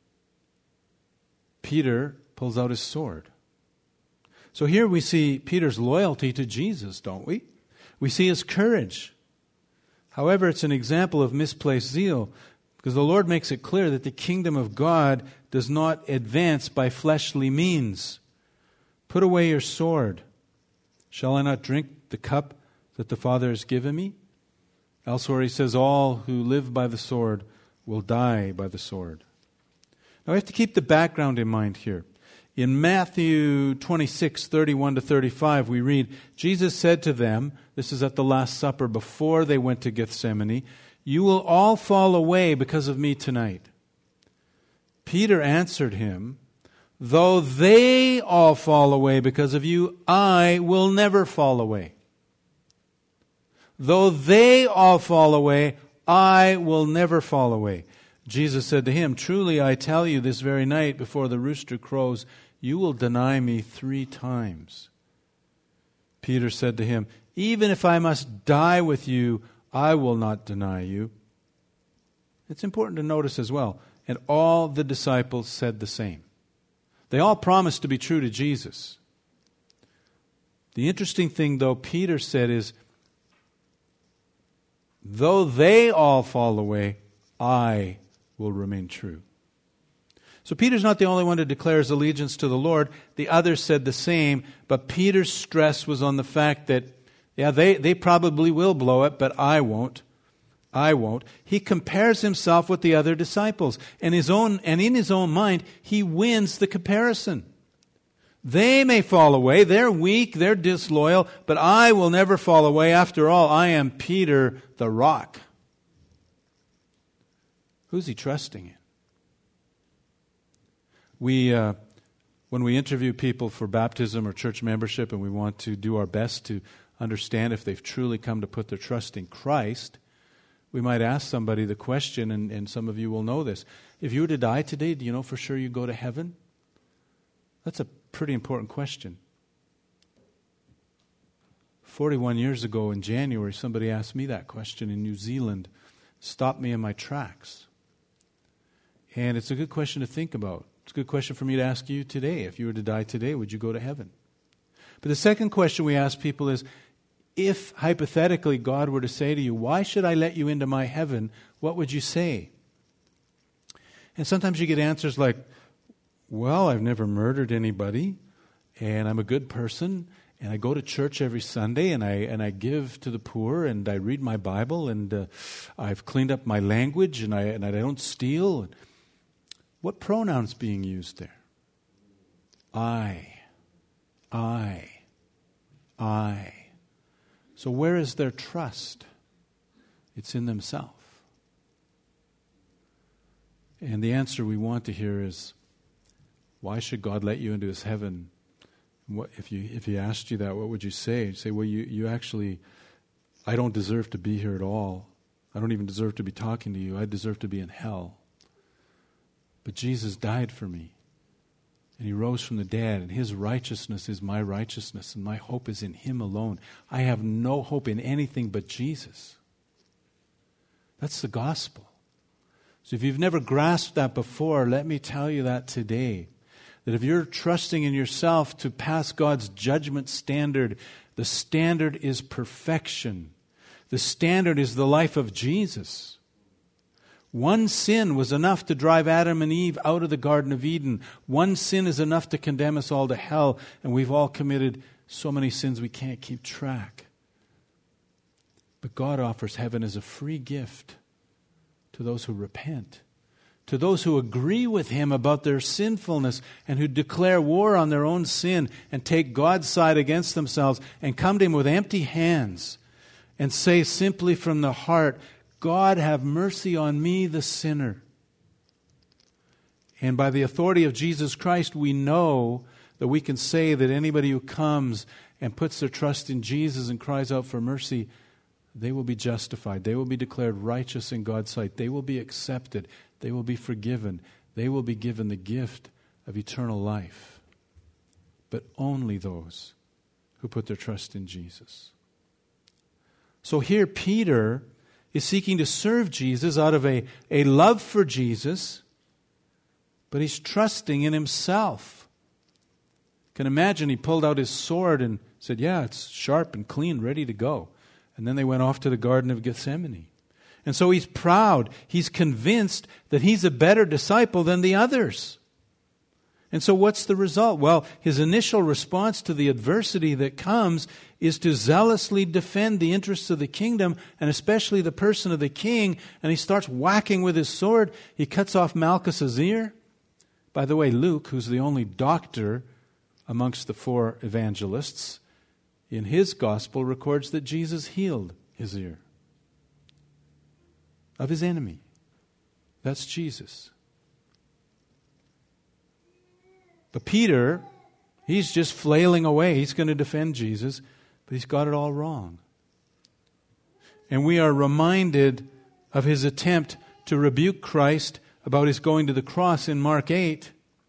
Peter pulls out his sword. So here we see Peter's loyalty to Jesus, don't we? We see his courage. However, it's an example of misplaced zeal, because the Lord makes it clear that the kingdom of God does not advance by fleshly means. Put away your sword. Shall I not drink the cup that the Father has given me? Elsewhere he says, all who live by the sword will die by the sword. Now we have to keep the background in mind here. In Matthew twenty-six, thirty-one to thirty-five, we read, Jesus said to them, this is at the Last Supper before they went to Gethsemane, "You will all fall away because of me tonight." Peter answered him, "Though they all fall away because of you, I will never fall away. Though they all fall away, I will never fall away." Jesus said to him, "Truly I tell you, this very night before the rooster crows, you will deny me three times." Peter said to him, "Even if I must die with you, I will not deny you." It's important to notice as well, and all the disciples said the same. They all promised to be true to Jesus. The interesting thing, though, Peter said is, though they all fall away, I will remain true. So Peter's not the only one who declares allegiance to the Lord. The others said the same, but Peter's stress was on the fact that, yeah, they, they probably will blow it, but I won't. I won't. He compares himself with the other disciples, and his own, and in his own mind, he wins the comparison. They may fall away, they're weak, they're disloyal, but I will never fall away. After all, I am Peter the rock. Who's he trusting in? We, uh, when we interview people for baptism or church membership, and we want to do our best to understand if they've truly come to put their trust in Christ, we might ask somebody the question, and, and some of you will know this. If you were to die today, do you know for sure you go to heaven? That's a pretty important question. forty-one years ago in January, somebody asked me that question in New Zealand. Stopped me in my tracks. And it's a good question to think about. It's a good question for me to ask you today. If you were to die today, would you go to heaven? But the second question we ask people is, if hypothetically God were to say to you, why should I let you into my heaven? What would you say? And sometimes you get answers like, well, I've never murdered anybody, and I'm a good person, and I go to church every Sunday, and I and I give to the poor, and I read my Bible, and uh, I've cleaned up my language, and I and I don't steal. What pronoun's being used there? I, I, I. So where is their trust? It's in themselves. And the answer we want to hear is, why should God let you into his heaven? What, if you if he asked you that, what would you say? You'd say, well, you, you actually, I don't deserve to be here at all. I don't even deserve to be talking to you. I deserve to be in hell. But Jesus died for me. And he rose from the dead, and his righteousness is my righteousness, and my hope is in him alone. I have no hope in anything but Jesus. That's the gospel. So if you've never grasped that before, let me tell you that today. That if you're trusting in yourself to pass God's judgment standard, the standard is perfection. The standard is the life of Jesus. One sin was enough to drive Adam and Eve out of the Garden of Eden. One sin is enough to condemn us all to hell, and we've all committed so many sins we can't keep track. But God offers heaven as a free gift to those who repent, to those who agree with him about their sinfulness and who declare war on their own sin and take God's side against themselves and come to him with empty hands and say simply from the heart, God, have mercy on me, the sinner. And by the authority of Jesus Christ, we know that we can say that anybody who comes and puts their trust in Jesus and cries out for mercy, they will be justified. They will be declared righteous in God's sight. They will be accepted. They will be forgiven. They will be given the gift of eternal life. But only those who put their trust in Jesus. So here Peter is seeking to serve Jesus out of a, a love for Jesus, but he's trusting in himself. You can imagine he pulled out his sword and said, yeah, it's sharp and clean, ready to go. And then they went off to the Garden of Gethsemane. And so he's proud. He's convinced that he's a better disciple than the others. And so what's the result? Well, his initial response to the adversity that comes is to zealously defend the interests of the kingdom, and especially the person of the king, and he starts whacking with his sword. He cuts off Malchus's ear. By the way, Luke, who's the only doctor amongst the four evangelists, in his gospel records that Jesus healed his ear of his enemy. That's Jesus. But Peter, he's just flailing away. He's going to defend Jesus, but he's got it all wrong. And we are reminded of his attempt to rebuke Christ about his going to the cross in Mark eight.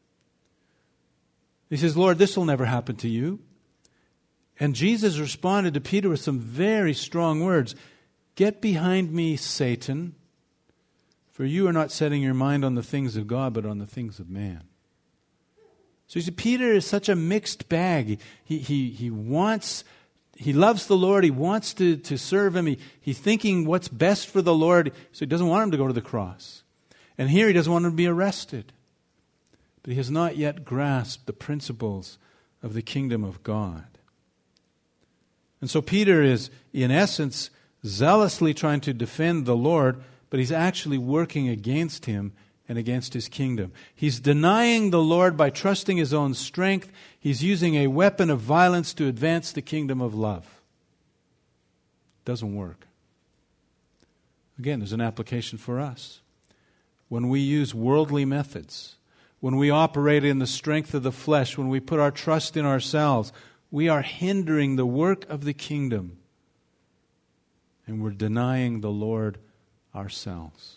He says, Lord, this will never happen to you. And Jesus responded to Peter with some very strong words. Get behind me, Satan, for you are not setting your mind on the things of God, but on the things of man. So you see, Peter is such a mixed bag. He he he wants, he loves the Lord. He wants to, to serve him. He, he's thinking what's best for the Lord. So he doesn't want him to go to the cross. And here he doesn't want him to be arrested. but he has not yet grasped the principles of the kingdom of God. And so Peter is, in essence, zealously trying to defend the Lord, but he's actually working against him and against his kingdom. He's denying the Lord by trusting his own strength. He's using a weapon of violence to advance the kingdom of love. Doesn't work. Again, there's an application for us. When we use worldly methods, when we operate in the strength of the flesh, when we put our trust in ourselves, we are hindering the work of the kingdom. And we're denying the Lord ourselves.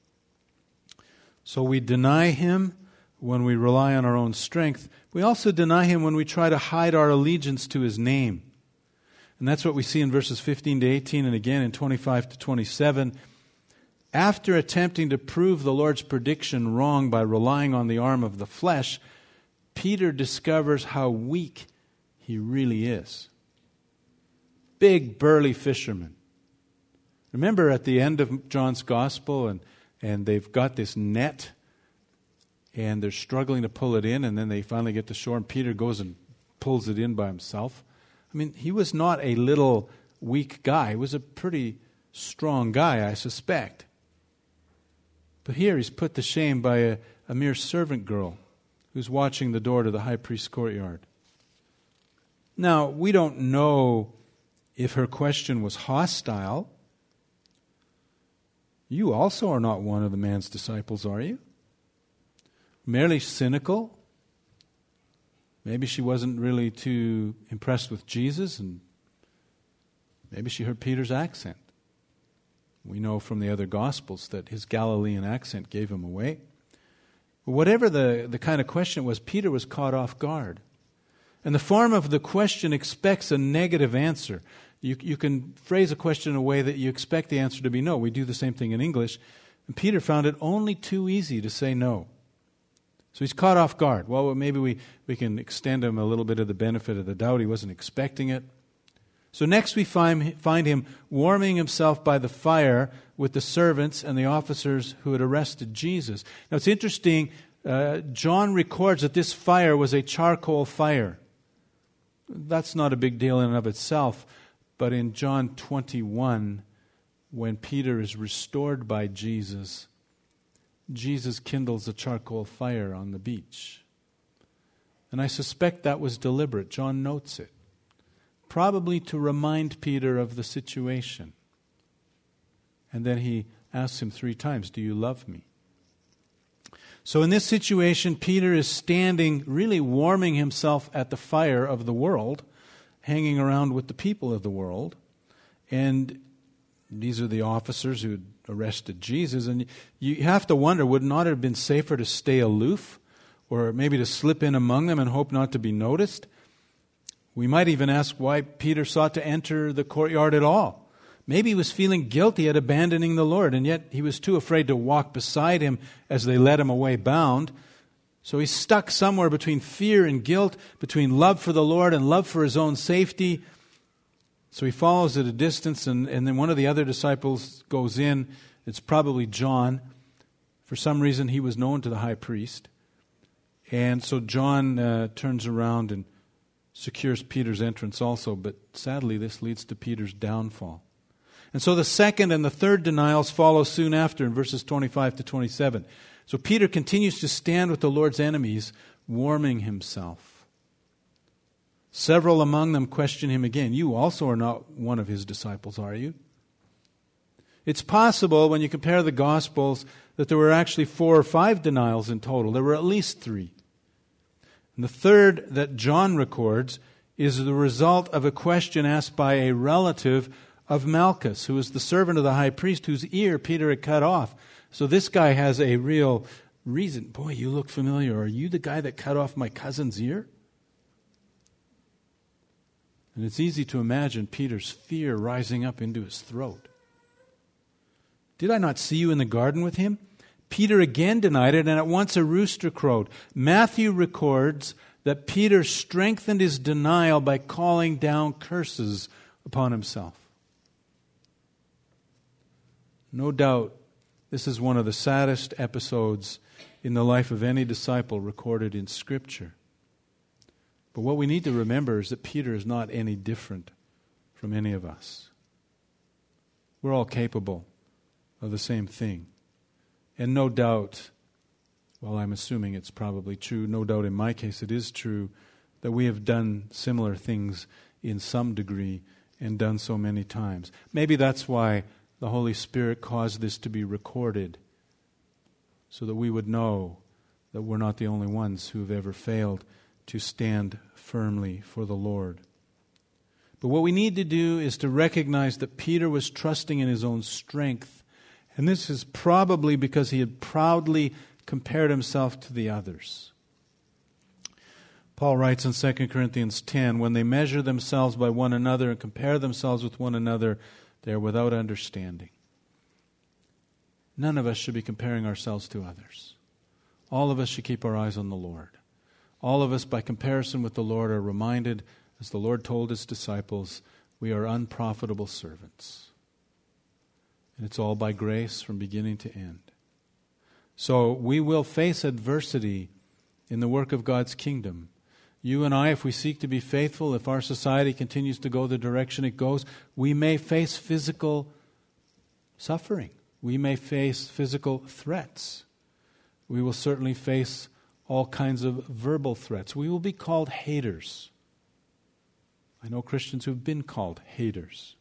So we deny Him when we rely on our own strength. We also deny Him when we try to hide our allegiance to His name. And that's what we see in verses fifteen to eighteen and again in twenty-five to twenty-seven. After attempting to prove the Lord's prediction wrong by relying on the arm of the flesh, Peter discovers how weak he really is. Big, burly fisherman. Remember at the end of John's Gospel, and, and they've got this net, and they're struggling to pull it in, and then they finally get to shore, and Peter goes and pulls it in by himself. I mean, he was not a little weak guy. He was a pretty strong guy, I suspect. But here he's put to shame by a, a mere servant girl who's watching the door to the high priest's courtyard. Now, we don't know if her question was hostile. You also are not one of the man's disciples, are you? Merely cynical? Maybe she wasn't really too impressed with Jesus, and maybe she heard Peter's accent. We know from the other Gospels that his Galilean accent gave him away. Whatever the, the kind of question it was, Peter was caught off guard. And the form of the question expects a negative answer. You, you can phrase a question in a way that you expect the answer to be no. We do the same thing in English. And Peter found it only too easy to say no. So he's caught off guard. Well, maybe we, we can extend him a little bit of the benefit of the doubt. He wasn't expecting it. So next we find, find him warming himself by the fire with the servants and the officers who had arrested Jesus. Now it's interesting, uh, John records that this fire was a charcoal fire. That's not a big deal in and of itself, but in John twenty-one, when Peter is restored by Jesus, Jesus kindles a charcoal fire on the beach. And I suspect that was deliberate. John notes it. Probably to remind Peter of the situation. And then he asks him three times, "Do you love me?" So in this situation, Peter is standing, really warming himself at the fire of the world, hanging around with the people of the world. And these are the officers who had arrested Jesus. And you have to wonder, would not it have been safer to stay aloof, or maybe to slip in among them and hope not to be noticed? We might even ask why Peter sought to enter the courtyard at all. Maybe he was feeling guilty at abandoning the Lord, and yet he was too afraid to walk beside him as they led him away bound. So he's stuck somewhere between fear and guilt, between love for the Lord and love for his own safety. So he follows at a distance, and, and then one of the other disciples goes in. It's probably John. For some reason, he was known to the high priest. And so John uh, turns around and secures Peter's entrance also, but sadly this leads to Peter's downfall. And so the second and the third denials follow soon after in verses twenty-five to twenty-seven. So Peter continues to stand with the Lord's enemies, warming himself. Several among them question him again. "You also are not one of his disciples, are you?" It's possible when you compare the Gospels that there were actually four or five denials in total. There were at least three. And the third that John records is the result of a question asked by a relative of Malchus, who was the servant of the high priest whose ear Peter had cut off. So this guy has a real reason. "Boy, you look familiar. Are you the guy that cut off my cousin's ear?" And it's easy to imagine Peter's fear rising up into his throat. "Did I not see you in the garden with him?" Peter again denied it, and at once a rooster crowed. Matthew records that Peter strengthened his denial by calling down curses upon himself. No doubt, this is one of the saddest episodes in the life of any disciple recorded in Scripture. But what we need to remember is that Peter is not any different from any of us. We're all capable of the same thing. And no doubt, well, I'm assuming it's probably true, no doubt in my case it is true, that we have done similar things in some degree and done so many times. Maybe that's why the Holy Spirit caused this to be recorded, so that we would know that we're not the only ones who have ever failed to stand firmly for the Lord. But what we need to do is to recognize that Peter was trusting in his own strength. And this is probably because he had proudly compared himself to the others. Paul writes in Second Corinthians ten, when they measure themselves by one another and compare themselves with one another, they are without understanding. None of us should be comparing ourselves to others. All of us should keep our eyes on the Lord. All of us, by comparison with the Lord, are reminded, as the Lord told His disciples, we are unprofitable servants. And it's all by grace from beginning to end. So we will face adversity in the work of God's kingdom. You and I, if we seek to be faithful, if our society continues to go the direction it goes, we may face physical suffering. We may face physical threats. We will certainly face all kinds of verbal threats. We will be called haters. I know Christians who have been called haters.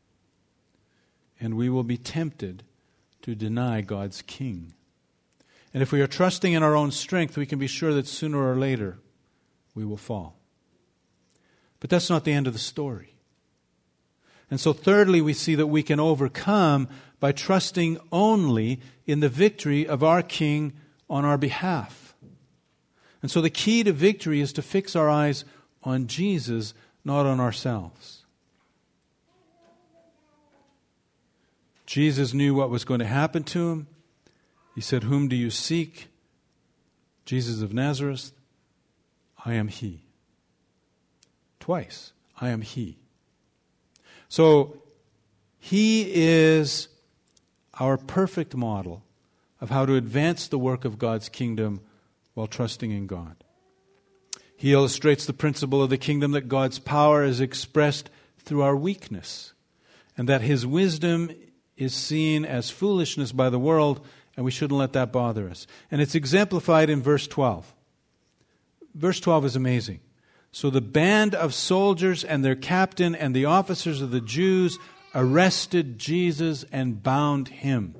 And we will be tempted to deny God's King. And if we are trusting in our own strength, we can be sure that sooner or later we will fall. But that's not the end of the story. And so thirdly, we see that we can overcome by trusting only in the victory of our King on our behalf. And so the key to victory is to fix our eyes on Jesus, not on ourselves. Jesus knew what was going to happen to him. He said, "Whom do you seek?" Jesus of Nazareth. I am He. Twice, I am He. So, He is our perfect model of how to advance the work of God's kingdom while trusting in God. He illustrates the principle of the kingdom that God's power is expressed through our weakness, and that His wisdom is seen as foolishness by the world, and we shouldn't let that bother us. And it's exemplified in verse twelve. Verse twelve is amazing. So the band of soldiers and their captain and the officers of the Jews arrested Jesus and bound Him.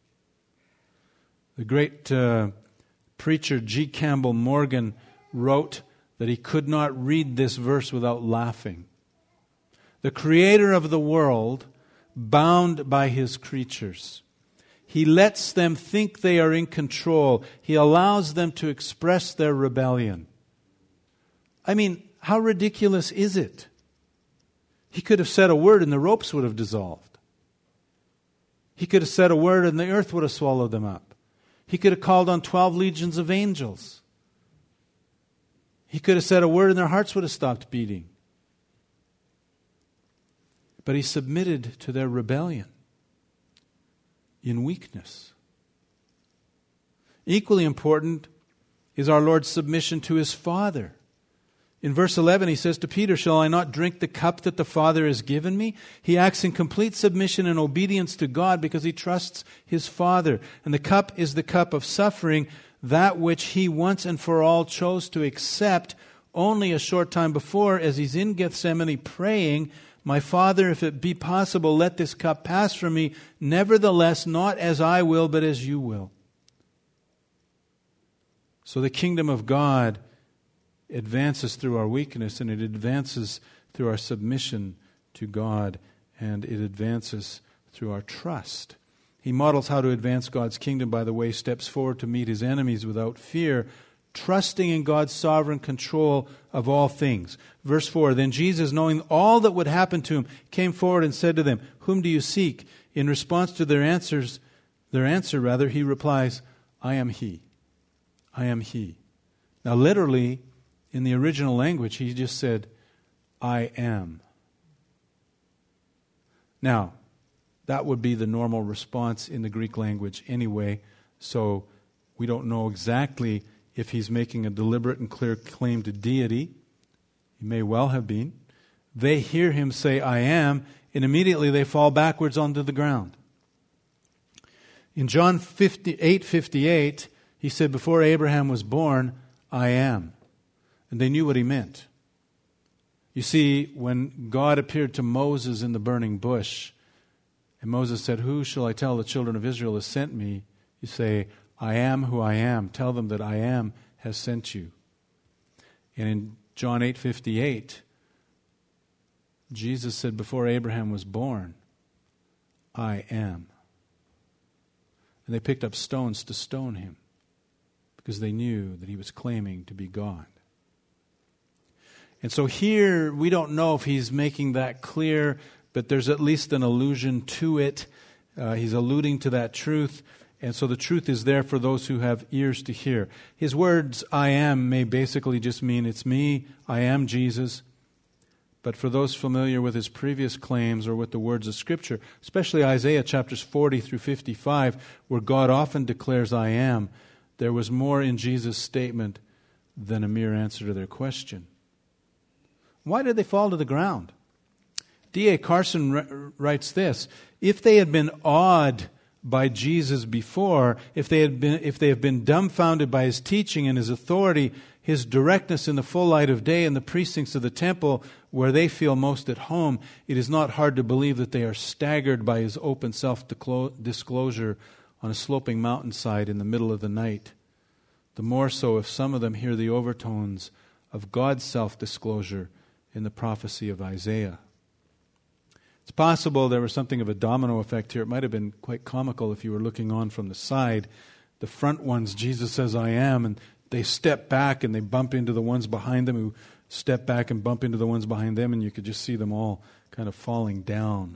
The great uh, preacher G. Campbell Morgan wrote that he could not read this verse without laughing. The Creator of the world, bound by His creatures. He lets them think they are in control. He allows them to express their rebellion. I mean, how ridiculous is it? He could have said a word and the ropes would have dissolved. He could have said a word and the earth would have swallowed them up. He could have called on twelve legions of angels. He could have said a word and their hearts would have stopped beating. But He submitted to their rebellion in weakness. Equally important is our Lord's submission to His Father. In verse eleven, He says to Peter, "Shall I not drink the cup that the Father has given me?" He acts in complete submission and obedience to God because he trusts His Father. And the cup is the cup of suffering, that which He once and for all chose to accept only a short time before, as He's in Gethsemane praying, "My Father, if it be possible, let this cup pass from me. Nevertheless, not as I will, but as You will." So the kingdom of God advances through our weakness, and it advances through our submission to God, and it advances through our trust. He models how to advance God's kingdom by the way he steps forward to meet His enemies without fear, trusting in God's sovereign control of all things. Verse four, "Then Jesus, knowing all that would happen to Him, came forward and said to them, 'Whom do you seek?' In response to their answers, their answer rather, He replies, 'I am He. I am He.'" Now literally, in the original language, He just said, "I am." Now, that would be the normal response in the Greek language anyway, so We don't know exactly if he's making a deliberate and clear claim to deity. He may well have been. They hear him say, I am, and immediately they fall backwards onto the ground. In John eight fifty-eight, he said, before Abraham was born, I am. And they knew what he meant. You see, when God appeared to Moses in the burning bush, and Moses said, who shall I tell the children of Israel has sent me? You say, I am who I am. Tell them that I am has sent you. And in John eight fifty-eight, Jesus said, before Abraham was born, I am. And they picked up stones to stone him because they knew that he was claiming to be God. And so here, we don't know if he's making that clear, but there's at least an allusion to it. Uh, he's alluding to that truth. And so the truth is there for those who have ears to hear. His words, I am, may basically just mean it's me, I am Jesus. But for those familiar with his previous claims or with the words of Scripture, especially Isaiah chapters forty through fifty-five, where God often declares, I am, there was more in Jesus' statement than a mere answer to their question. Why did they fall to the ground? D A Carson writes this, if they had been awed by Jesus before, if they had been if they have been dumbfounded by his teaching and his authority, his directness in the full light of day in the precincts of the temple where they feel most at home, it is not hard to believe that they are staggered by his open self-disclosure on a sloping mountainside in the middle of the night. The more so if some of them hear the overtones of God's self-disclosure in the prophecy of Isaiah. It's possible there was something of a domino effect here. It might have been quite comical if you were looking on from the side. The front ones, Jesus says, I am, and they step back and they bump into the ones behind them who step back and bump into the ones behind them, and you could just see them all kind of falling down.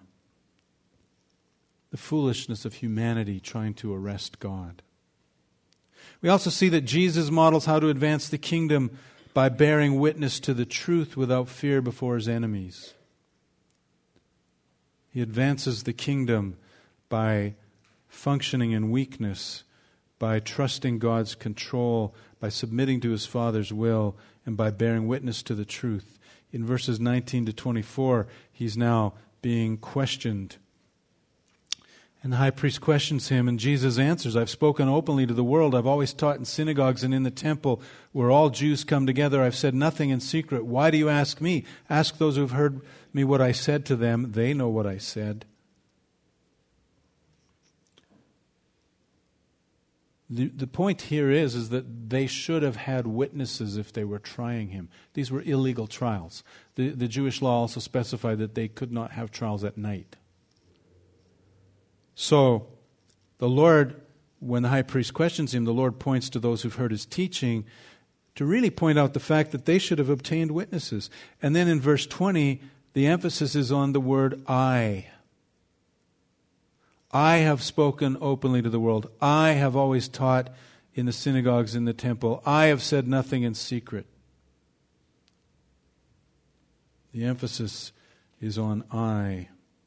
The foolishness of humanity trying to arrest God. We also see that Jesus models how to advance the kingdom by bearing witness to the truth without fear before his enemies. He advances the kingdom by functioning in weakness, by trusting God's control, by submitting to his Father's will, and by bearing witness to the truth. In verses nineteen to twenty-four, he's now being questioned. And the high priest questions him, and Jesus answers, I've spoken openly to the world. I've always taught in synagogues and in the temple where all Jews come together. I've said nothing in secret. Why do you ask me? Ask those who have heard me what I said to them. They know what I said. The, the point here is, is that they should have had witnesses if they were trying him. These were illegal trials. The, the Jewish law also specified that they could not have trials at night. So, the Lord, when the high priest questions him, the Lord points to those who've heard his teaching to really point out the fact that they should have obtained witnesses. And then in verse twenty, the emphasis is on the word I. I have spoken openly to the world. I have always taught in the synagogues, in the temple. I have said nothing in secret. The emphasis is on I.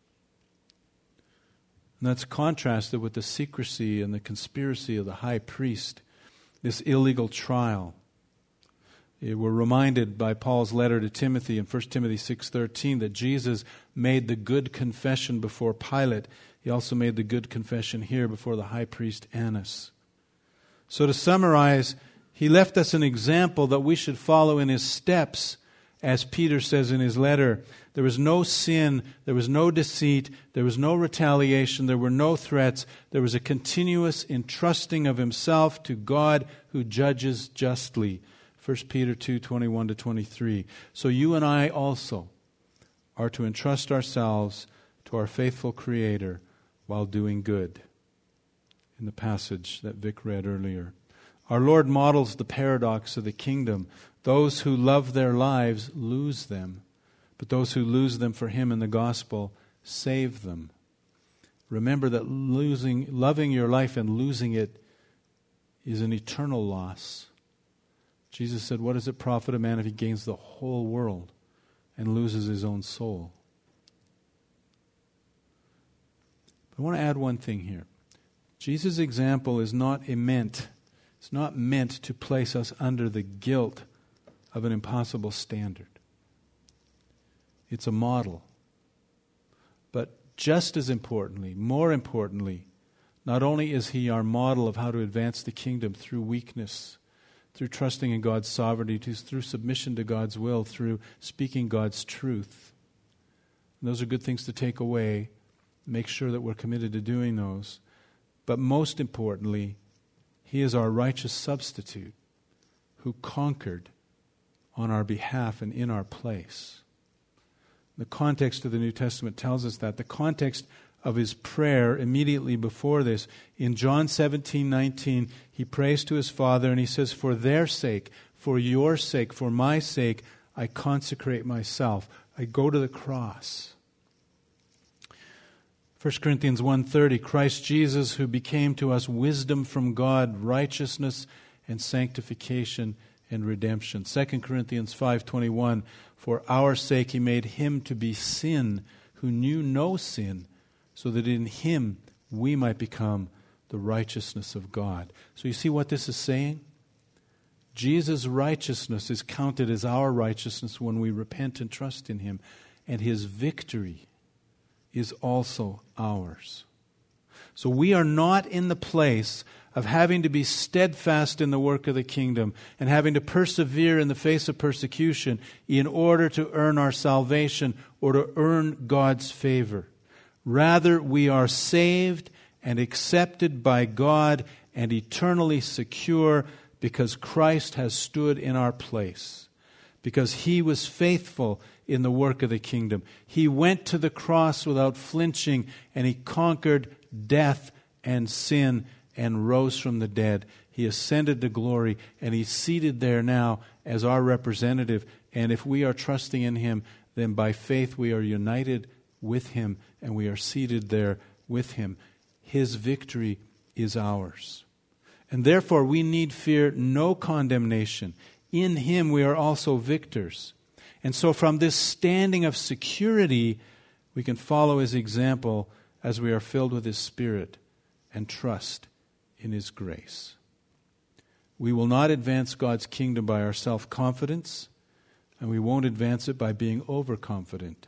And that's contrasted with the secrecy and the conspiracy of the high priest, this illegal trial. We're reminded by Paul's letter to Timothy in First Timothy six thirteen that Jesus made the good confession before Pilate. He also made the good confession here before the high priest Annas. So to summarize, he left us an example that we should follow in his steps. As Peter says in his letter, there was no sin, there was no deceit, there was no retaliation, there were no threats. There was a continuous entrusting of himself to God who judges justly. First Peter two twenty-one to twenty-three. So you and I also are to entrust ourselves to our faithful Creator while doing good. In the passage that Vic read earlier. Our Lord models the paradox of the kingdom. Those who love their lives lose them, but those who lose them for Him in the gospel save them. Remember that losing, loving your life and losing it is an eternal loss. Jesus said, what does it profit a man if he gains the whole world and loses his own soul? But I want to add one thing here. Jesus' example is not meant It's not meant to place us under the guilt of an impossible standard. It's a model. But just as importantly, more importantly, not only is he our model of how to advance the kingdom through weakness, through trusting in God's sovereignty, through submission to God's will, through speaking God's truth. And those are good things to take away. Make sure that we're committed to doing those. But most importantly, he is our righteous substitute who conquered on our behalf and in our place. The context of the New Testament tells us that. The context of his prayer immediately before this, in John seventeen nineteen, he prays to his Father and he says, for their sake, for your sake, for my sake, I consecrate myself. I go to the cross. First Corinthians one thirty, Christ Jesus, who became to us wisdom from God, righteousness and sanctification and redemption. Second Corinthians five twenty-one, for our sake he made him to be sin who knew no sin, so that in him we might become the righteousness of God. So you see what this is saying? Jesus' righteousness is counted as our righteousness when we repent and trust in him, and his victory is also ours. So we are not in the place of having to be steadfast in the work of the kingdom and having to persevere in the face of persecution in order to earn our salvation or to earn God's favor. Rather, we are saved and accepted by God and eternally secure because Christ has stood in our place, because he was faithful in the work of the kingdom. He went to the cross without flinching, and he conquered death and sin and rose from the dead. He ascended to glory, and he's seated there now as our representative. And if we are trusting in him, then by faith we are united with him, and we are seated there with him. His victory is ours. And therefore we need fear no condemnation. In him we are also victors. And so from this standing of security, we can follow his example as we are filled with his Spirit and trust in his grace. We will not advance God's kingdom by our self-confidence, and we won't advance it by being overconfident.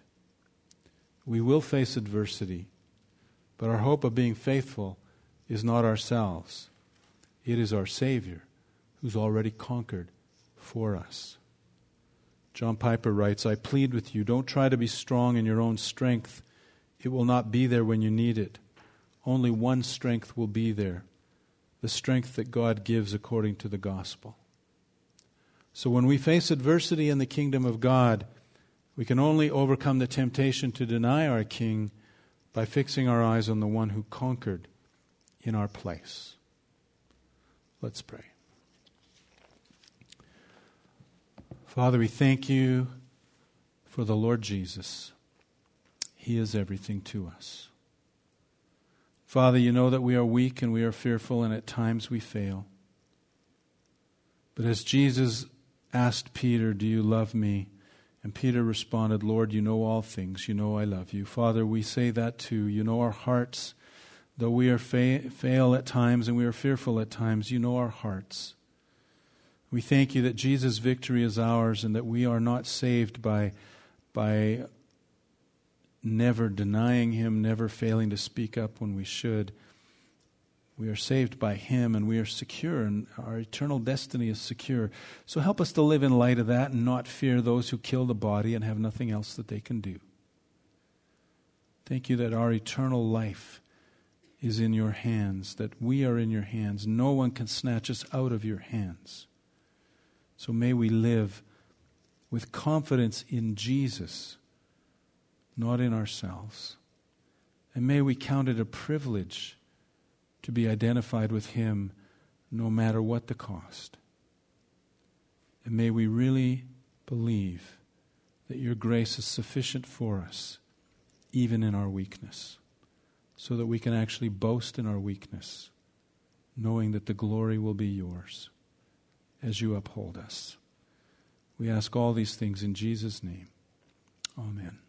We will face adversity, but our hope of being faithful is not ourselves. It is our Savior who's already conquered for us. John Piper writes, I plead with you, don't try to be strong in your own strength. It will not be there when you need it. Only one strength will be there, the strength that God gives according to the gospel. So when we face adversity in the kingdom of God, we can only overcome the temptation to deny our King by fixing our eyes on the one who conquered in our place. Let's pray. Father, we thank you for the Lord Jesus. He is everything to us. Father, you know that we are weak and we are fearful and at times we fail. But as Jesus asked Peter, do you love me? And Peter responded, Lord, you know all things. You know I love you. Father, we say that too. You know our hearts. Though we are fa- fail at times and we are fearful at times, you know our hearts. We thank you that Jesus' victory is ours and that we are not saved by, by never denying him, never failing to speak up when we should. We are saved by him and we are secure and our eternal destiny is secure. So help us to live in light of that and not fear those who kill the body and have nothing else that they can do. Thank you that our eternal life is in your hands, that we are in your hands. No one can snatch us out of your hands. So may we live with confidence in Jesus, not in ourselves. And may we count it a privilege to be identified with him no matter what the cost. And may we really believe that your grace is sufficient for us, even in our weakness, so that we can actually boast in our weakness, knowing that the glory will be yours as you uphold us. We ask all these things in Jesus' name. Amen.